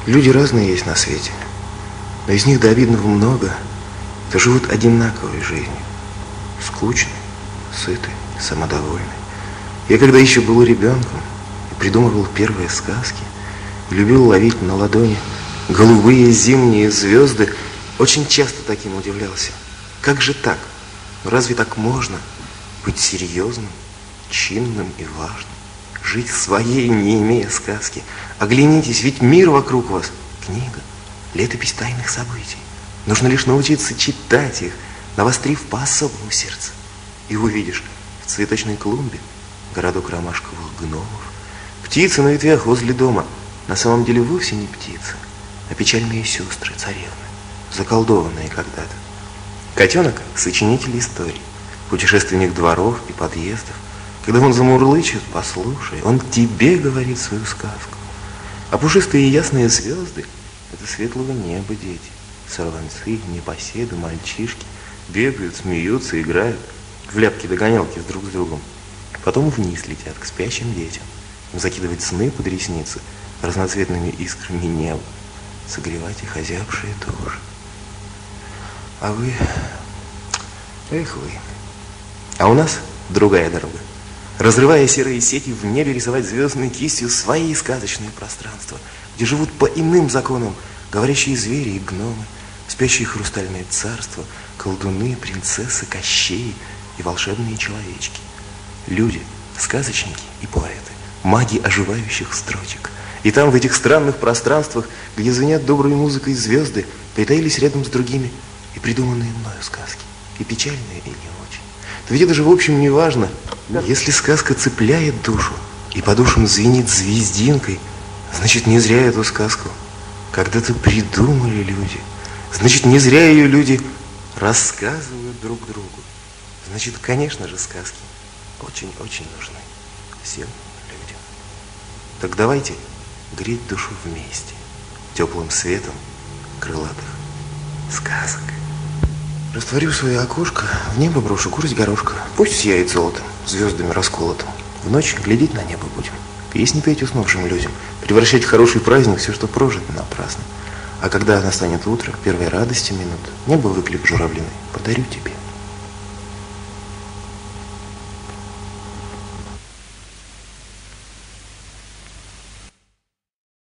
Люди разные есть на свете, но из них до обидного много, кто живут одинаковой жизнью. Скучной, сытой, самодовольной. Я когда еще был ребенком и придумывал первые сказки, и любил ловить на ладони голубые зимние звезды, очень часто таким удивлялся. Как же так? Разве так можно быть серьезным, чинным и важным? Жить своей, не имея сказки. Оглянитесь, ведь мир вокруг вас — книга, летопись тайных событий. Нужно лишь научиться читать их, навострив по-особому сердце. И увидишь в цветочной клумбе городок ромашковых гномов, птицы на ветвях возле дома на самом деле вовсе не птицы, а печальные сестры, царевны, заколдованные когда-то. Котенок — сочинитель историй, путешественник дворов и подъездов. Когда он замурлычет, послушай, он тебе говорит свою сказку. А пушистые и ясные звезды — это светлого неба дети. Сорванцы, непоседы, мальчишки бегают, смеются, играют в ляпки-догонялки друг с другом. Потом вниз летят к спящим детям. Им закидывать сны под ресницы разноцветными искрами неба, согревать их озябшие души. А вы... Эх вы. А у нас другая дорога. Разрывая серые сети, в небе рисовать звездной кистью свои сказочные пространства, где живут по иным законам говорящие звери и гномы, спящие хрустальные царства, колдуны, принцессы, кощеи и волшебные человечки. Люди, сказочники и поэты, маги оживающих строчек. И там, в этих странных пространствах, где звенят доброй музыкой звезды, притаились рядом с другими и придуманные мною сказки, и печальные, и не очень. То ведь это же в общем не важно. Если сказка цепляет душу и по душам звенит звездинкой, значит, не зря эту сказку когда-то придумали люди. Значит, не зря ее люди рассказывают друг другу. Значит, конечно же, сказки очень-очень нужны всем людям. Так давайте греть душу вместе теплым светом крылатых сказок. Растворю свое окошко, в небо брошу курить горошка. Пусть сияет золотом, звездами расколотым. В ночь глядеть на небо будем, песни петь уснувшим людям, превращать в хороший праздник все, что прожито напрасно. А когда настанет утро, первой радости минут, небо выклик журавлиный подарю тебе.